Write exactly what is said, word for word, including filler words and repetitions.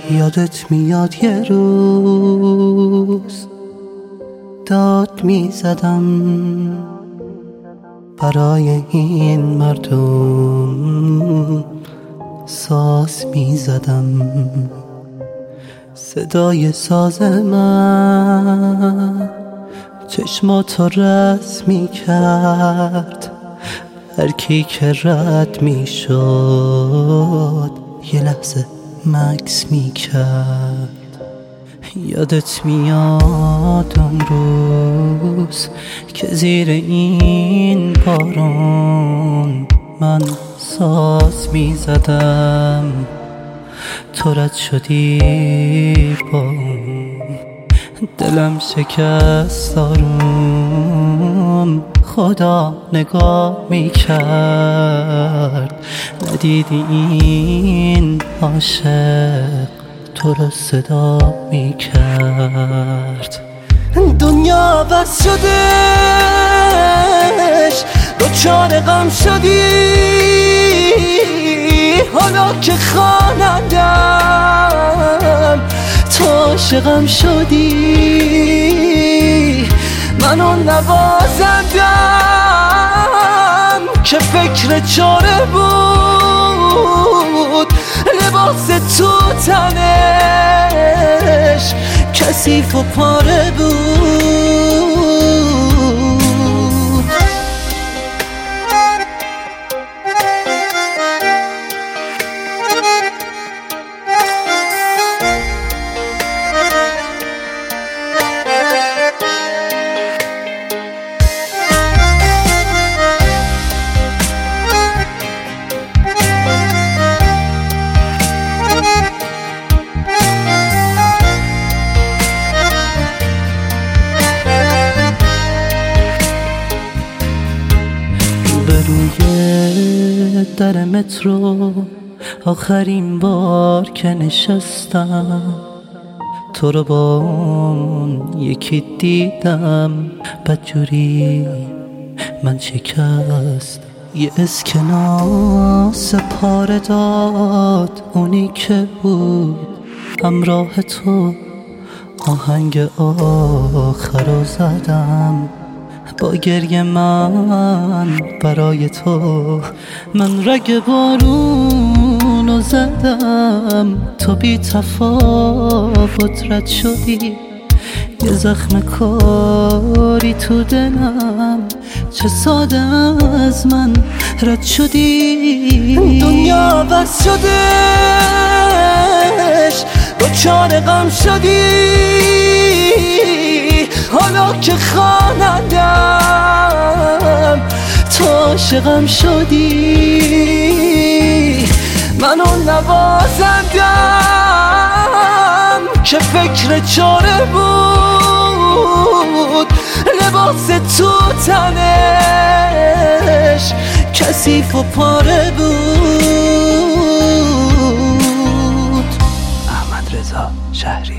یادت میاد یه روز داد میزدم برای این مردم، ساز میزدم، صدای ساز من چشماتو رس میکرد. هر کی که رد میشد یه لحظه مکس میکرد. یادت میاد اون روز که زیر این بارون من ساز میزدم، تو رد شدی با دلم شکست آروم. خدا نگاه میکرد، ندیدی این عاشق تو رو صدا میکرد. دنیا بس شدش، دوچار غم شدی، حالا که خوانندم تو عاشقم شدی. من اون نوازندم که فکر چاره بود، لباس تو تنش کثیف و پاره بود. روی در مترو آخرین بار که نشستم، تو رو با اون یکی دیدم، بدجوری من شکست. یه اسکناس پاره داد اونی که بود همراه تو، آهنگ آخر رو زدم با گریه من برای تو. من رگ بارونو زدم، تو بی تفاوت رد شدی. یه زخم کاری تو دلم، چه ساده از من رد شدی. دنیا بس شدش، دوچار غم شدی، حالا که خوانندم تو عاشقم شدی. من اون نوازندم که فکر چاره بود، لباس تو تنش کثیف و پاره بود. احمد رضا شهری.